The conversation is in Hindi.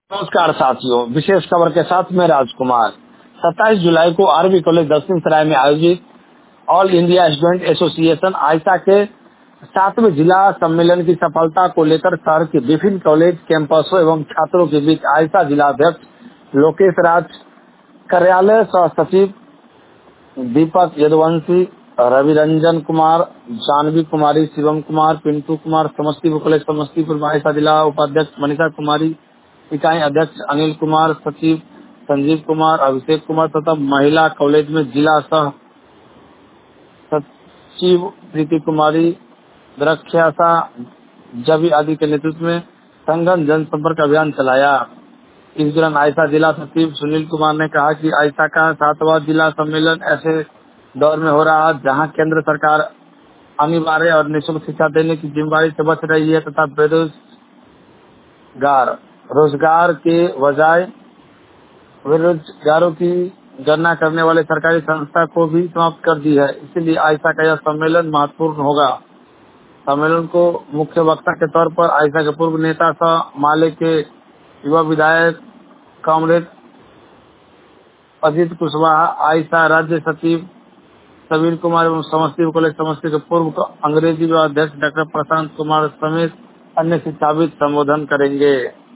नमस्कार साथियों, विशेष खबर के साथ मैं राजकुमार। 27 जुलाई को आरबी कॉलेज दक्षिण सराय में आयोजित all India student association AISA के 7वें जिला सम्मेलन की सफलता को लेकर शहर के विभिन्न कॉलेज कैंपसों एवं छात्रों के बीच आयसा जिला अध्यक्ष लोकेश राज, कार्यालय सह सचिव दीपक यदुवंशी, रवि रंजन कुमार, जानवी कुमारी, शिवम कुमार, पिंटू कुमार, समस्तीपुर कॉलेज समस्तीपुर आयसा जिला उपाध्यक्ष मनीषा कुमारी, इकाई अध्यक्ष अनिल कुमार, सचिव संजीव कुमार, अभिषेक कुमार तथा महिला कॉलेज में जिला सह सचिव प्रीति कुमारी, द्रक्षासा जबी आदि के नेतृत्व में संगठन जनसंपर्क अभियान चलाया। इस दौरान आयसा जिला सचिव सुनील कुमार ने कहा कि आयसा का 7वां जिला सम्मेलन ऐसे दौर में हो रहा है जहां केंद्र सरकार अनिवार्य और निःशुल्क शिक्षा देने की जिम्मेदारी से बच रही है तथा रोजगार के बजाय बेरोजगारों की गणना करने वाले सरकारी संस्था को भी समाप्त कर दी है। इसीलिए आयसा का यह सम्मेलन महत्वपूर्ण होगा। सम्मेलन को मुख्य वक्ता के तौर पर आयसा के पूर्व नेता सह माले के युवा विधायक कॉमरेड अजीत कुशवाहा, आयसा राज्य सचिव समीर कुमार एवं समस्तीपुर कॉलेज समस्तीपुर के पूर्व अंग्रेजी विभाग अध्यक्ष डॉक्टर प्रशांत कुमार समेत अन्य शिक्षाविद संबोधन करेंगे।